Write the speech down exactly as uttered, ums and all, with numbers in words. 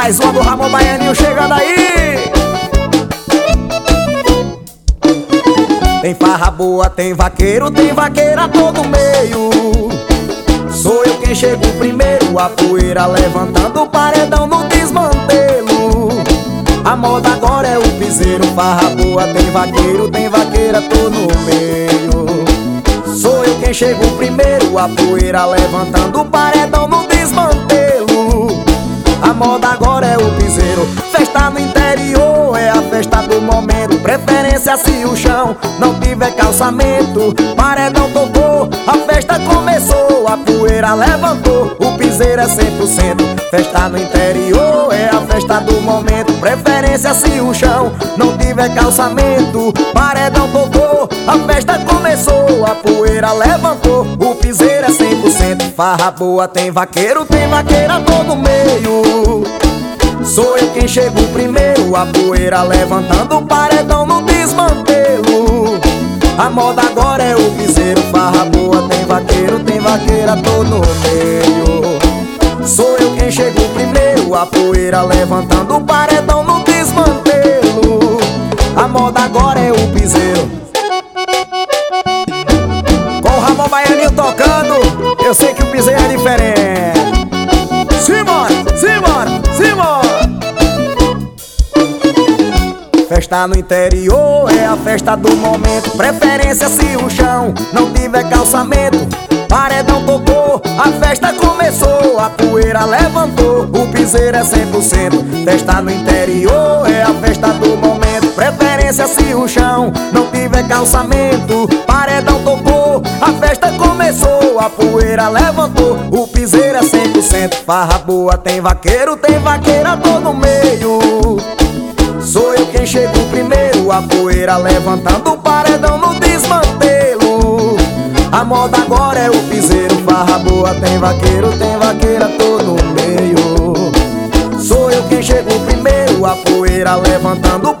Mais uma do Ramon Baianinho chegando aí. Tem farra boa, tem vaqueiro, tem vaqueira todo meio. Sou eu quem chego primeiro, a poeira levantando o paredão no desmantelo. A moda agora é o piseiro. Farra boa, tem vaqueiro, tem vaqueira, tô no meio. Sou eu quem chego primeiro, a poeira levantando o paredão no desmantelo. A moda agora é o piseiro. Festa no interior é a festa do momento. Preferência se o chão não tiver calçamento. Paredão tocou, a festa começou. A poeira levantou, o piseiro é cem por cento. Festa no interior é a festa do momento. Preferência se o chão não tiver calçamento. Paredão tocou, a festa começou. A poeira levantou, o piseiro é cem por cento. Farra boa, tem vaqueiro, tem vaqueira todo meio. Sou eu quem chego primeiro, a poeira levantando o paredão no desmantelo. A moda agora é o piseiro. Farra boa, tem vaqueiro, tem vaqueira, tô no meio. Sou eu quem chego primeiro, a poeira levantando o paredão no desmantelo. A moda agora é o piseiro. Com o Ramon Baianinho tocando, eu sei que o piseiro é diferente. Simbora, simbora, simbora. Festa no interior é a festa do momento. Preferência se o chão não tiver calçamento. Paredão tocou, a festa começou. A poeira levantou, o piseiro é cem por cento. Festa no interior é a festa do momento. Preferência se o chão não tiver calçamento. Paredão tocou, a festa começou. A poeira levantou, o piseiro é cem por cento. Farra boa, tem vaqueiro, tem vaqueira todo meio. Sou eu quem chego primeiro, a poeira levantando o paredão no desmantelo. A moda agora é o piseiro. Farra boa, tem vaqueiro, tem vaqueira, tô no meio. Sou eu quem chego primeiro, a poeira levantando o